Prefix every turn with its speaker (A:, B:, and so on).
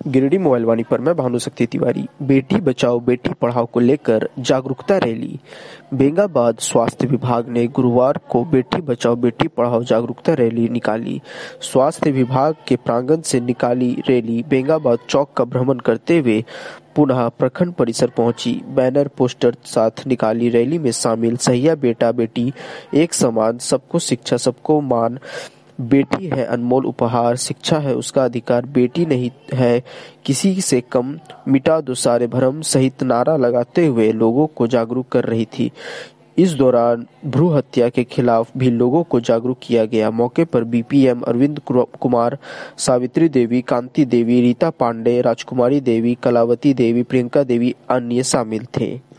A: Giridih mobile वाणी पर मैं भानुशक्ति तिवारी। बेटी बचाओ बेटी पढ़ाओ को लेकर जागरूकता रैली। बेंगाबाद स्वास्थ्य विभाग ने गुरुवार को बेटी बचाओ बेटी पढ़ाओ जागरूकता रैली निकाली। स्वास्थ्य विभाग के प्रांगण से निकाली रैली बेंगाबाद चौक का भ्रमण करते हुए पुनः प्रखंड परिसर पहुंची। बैनर पोस्टर साथ निकाली रैली में शामिल सहिया बेटा बेटी एक समान, सबको शिक्षा सबको मान, बेटी है अनमोल उपहार, शिक्षा है उसका अधिकार, बेटी नहीं है किसी से कम, मिटा दो सारे भ्रम सहित नारा लगाते हुए लोगों को जागरूक कर रही थी। इस दौरान भ्रूण हत्या के खिलाफ भी लोगों को जागरूक किया गया। मौके पर बीपीएम अरविंद कुमार, सावित्री देवी, कांति देवी, रीता पांडे, राजकुमारी देवी, कलावती देवी, प्रियंका देवी अन्य शामिल थे।